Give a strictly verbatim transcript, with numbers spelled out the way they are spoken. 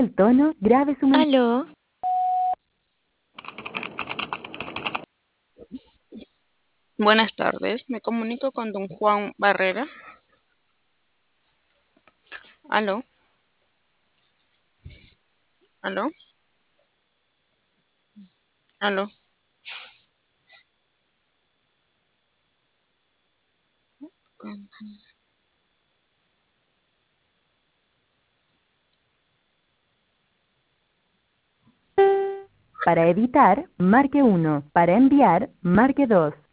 el tono, grabe su mensaje. Aló, Buenas tardes, me comunico con don Juan Barrera. Aló, aló, aló. Para editar, marque uno. Para enviar, marque dos.